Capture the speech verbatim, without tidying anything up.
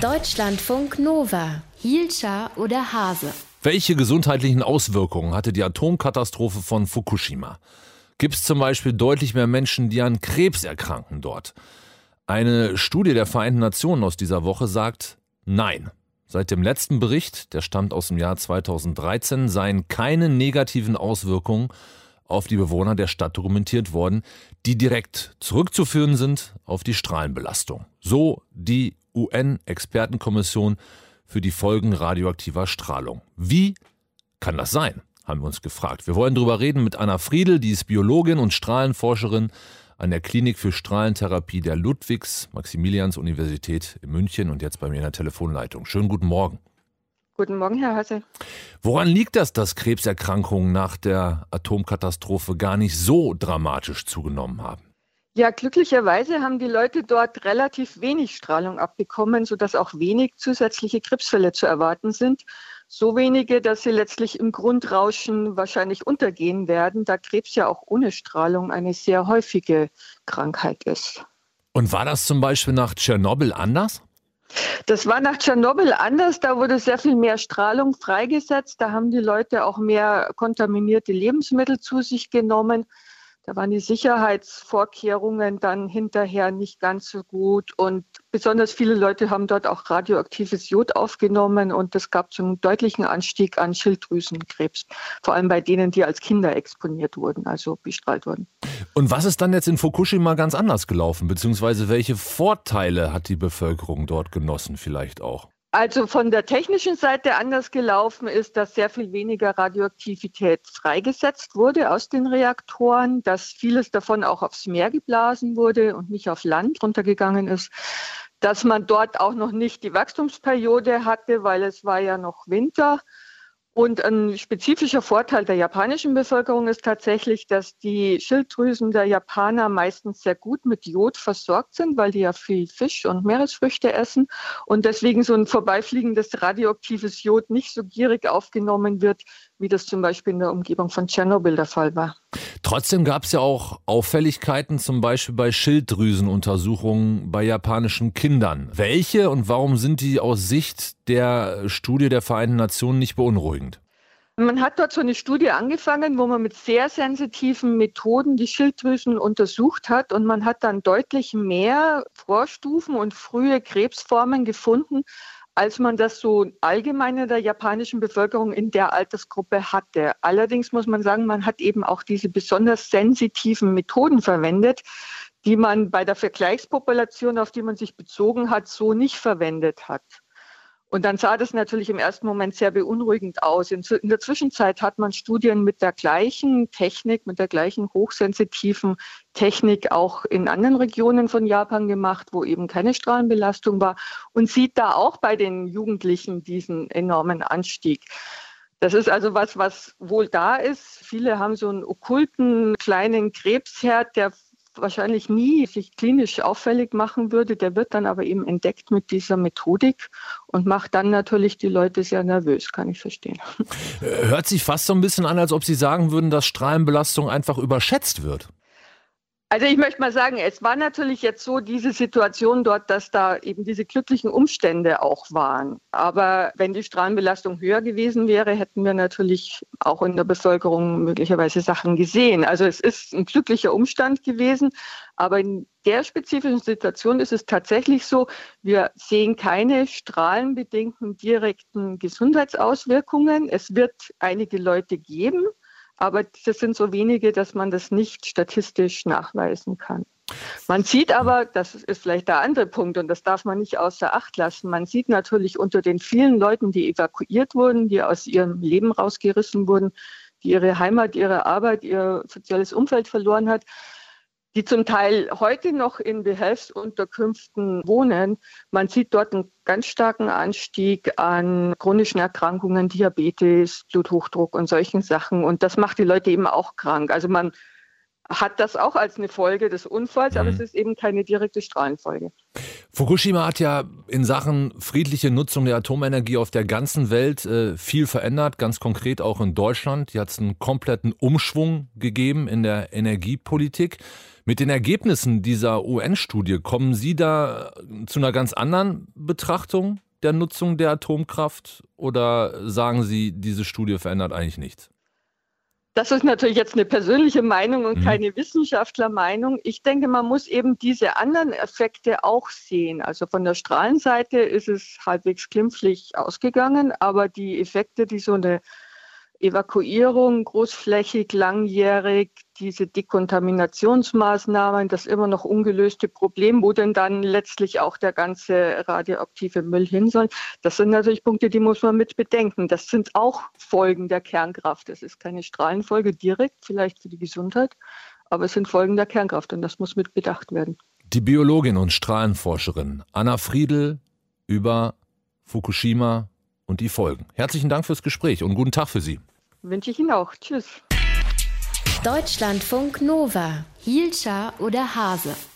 Deutschlandfunk Nova. Hielscher oder Hase? Welche gesundheitlichen Auswirkungen hatte die Atomkatastrophe von Fukushima? Gibt es zum Beispiel deutlich mehr Menschen, die an Krebs erkranken dort? Eine Studie der Vereinten Nationen aus dieser Woche sagt nein. Seit dem letzten Bericht, der stammt aus dem Jahr zweitausenddreizehn, seien keine negativen Auswirkungen auf die Bewohner der Stadt dokumentiert worden, die direkt zurückzuführen sind auf die Strahlenbelastung. So die U N-Expertenkommission für die Folgen radioaktiver Strahlung. Wie kann das sein, haben wir uns gefragt. Wir wollen darüber reden mit Anna Friedl, die ist Biologin und Strahlenforscherin an der Klinik für Strahlentherapie der Ludwigs-Maximilians-Universität in München und jetzt bei mir in der Telefonleitung. Schönen guten Morgen. Guten Morgen, Herr Hase. Woran liegt das, dass Krebserkrankungen nach der Atomkatastrophe gar nicht so dramatisch zugenommen haben? Ja, glücklicherweise haben die Leute dort relativ wenig Strahlung abbekommen, sodass auch wenig zusätzliche Krebsfälle zu erwarten sind. So wenige, dass sie letztlich im Grundrauschen wahrscheinlich untergehen werden, da Krebs ja auch ohne Strahlung eine sehr häufige Krankheit ist. Und war das zum Beispiel nach Tschernobyl anders? Das war nach Tschernobyl anders. Da wurde sehr viel mehr Strahlung freigesetzt. Da haben die Leute auch mehr kontaminierte Lebensmittel zu sich genommen. Da waren die Sicherheitsvorkehrungen dann hinterher nicht ganz so gut und besonders viele Leute haben dort auch radioaktives Jod aufgenommen und es gab so einen deutlichen Anstieg an Schilddrüsenkrebs, vor allem bei denen, die als Kinder exponiert wurden, also bestrahlt wurden. Und was ist dann jetzt in Fukushima ganz anders gelaufen, beziehungsweise welche Vorteile hat die Bevölkerung dort genossen vielleicht auch? Also von der technischen Seite anders gelaufen ist, dass sehr viel weniger Radioaktivität freigesetzt wurde aus den Reaktoren, dass vieles davon auch aufs Meer geblasen wurde und nicht auf Land runtergegangen ist, dass man dort auch noch nicht die Wachstumsperiode hatte, weil es war ja noch Winter. Und ein spezifischer Vorteil der japanischen Bevölkerung ist tatsächlich, dass die Schilddrüsen der Japaner meistens sehr gut mit Jod versorgt sind, weil die ja viel Fisch und Meeresfrüchte essen und deswegen so ein vorbeifliegendes radioaktives Jod nicht so gierig aufgenommen wird, wie das zum Beispiel in der Umgebung von Tschernobyl der Fall war. Trotzdem gab es ja auch Auffälligkeiten, zum Beispiel bei Schilddrüsenuntersuchungen bei japanischen Kindern. Welche und warum sind die aus Sicht der Studie der Vereinten Nationen nicht beunruhigend? Man hat dort so eine Studie angefangen, wo man mit sehr sensitiven Methoden die Schilddrüsen untersucht hat und man hat dann deutlich mehr Vorstufen und frühe Krebsformen gefunden, als man das so allgemein in der japanischen Bevölkerung in der Altersgruppe hatte. Allerdings muss man sagen, man hat eben auch diese besonders sensitiven Methoden verwendet, die man bei der Vergleichspopulation, auf die man sich bezogen hat, so nicht verwendet hat. Und dann sah das natürlich im ersten Moment sehr beunruhigend aus. In der Zwischenzeit hat man Studien mit der gleichen Technik, mit der gleichen hochsensitiven Technik auch in anderen Regionen von Japan gemacht, wo eben keine Strahlenbelastung war und sieht da auch bei den Jugendlichen diesen enormen Anstieg. Das ist also was, was wohl da ist. Viele haben so einen okkulten kleinen Krebsherd, der wahrscheinlich nie sich klinisch auffällig machen würde. Der wird dann aber eben entdeckt mit dieser Methodik und macht dann natürlich die Leute sehr nervös, kann ich verstehen. Hört sich fast so ein bisschen an, als ob Sie sagen würden, dass Strahlenbelastung einfach überschätzt wird. Also ich möchte mal sagen, es war natürlich jetzt so diese Situation dort, dass da eben diese glücklichen Umstände auch waren. Aber wenn die Strahlenbelastung höher gewesen wäre, hätten wir natürlich auch in der Bevölkerung möglicherweise Sachen gesehen. Also es ist ein glücklicher Umstand gewesen, aber in der spezifischen Situation ist es tatsächlich so, wir sehen keine strahlenbedingten direkten Gesundheitsauswirkungen. Es wird einige Leute geben, aber das sind so wenige, dass man das nicht statistisch nachweisen kann. Man sieht aber, das ist vielleicht der andere Punkt und das darf man nicht außer Acht lassen, man sieht natürlich unter den vielen Leuten, die evakuiert wurden, die aus ihrem Leben rausgerissen wurden, die ihre Heimat, ihre Arbeit, ihr soziales Umfeld verloren hat, die zum Teil heute noch in Behelfsunterkünften wohnen. Man sieht dort einen ganz starken Anstieg an chronischen Erkrankungen, Diabetes, Bluthochdruck und solchen Sachen. Und das macht die Leute eben auch krank. Also man hat das auch als eine Folge des Unfalls, mhm. aber es ist eben keine direkte Strahlenfolge. Fukushima hat ja in Sachen friedliche Nutzung der Atomenergie auf der ganzen Welt äh, viel verändert, ganz konkret auch in Deutschland. Hier hat es einen kompletten Umschwung gegeben in der Energiepolitik. Mit den Ergebnissen dieser U N-Studie kommen Sie da zu einer ganz anderen Betrachtung der Nutzung der Atomkraft oder sagen Sie, diese Studie verändert eigentlich nichts? Das ist natürlich jetzt eine persönliche Meinung und keine Wissenschaftlermeinung. Ich denke, man muss eben diese anderen Effekte auch sehen. Also von der Strahlenseite ist es halbwegs glimpflich ausgegangen, aber die Effekte, die so eine Evakuierung großflächig, langjährig, diese Dekontaminationsmaßnahmen, das immer noch ungelöste Problem, wo denn dann letztlich auch der ganze radioaktive Müll hin soll. Das sind natürlich Punkte, die muss man mit bedenken. Das sind auch Folgen der Kernkraft. Das ist keine Strahlenfolge direkt, vielleicht für die Gesundheit, aber es sind Folgen der Kernkraft und das muss mit bedacht werden. Die Biologin und Strahlenforscherin Anna Friedl über Fukushima und die Folgen. Herzlichen Dank fürs Gespräch und guten Tag für Sie. Wünsche ich Ihnen auch. Tschüss. Deutschlandfunk Nova. Hielscher oder Hase?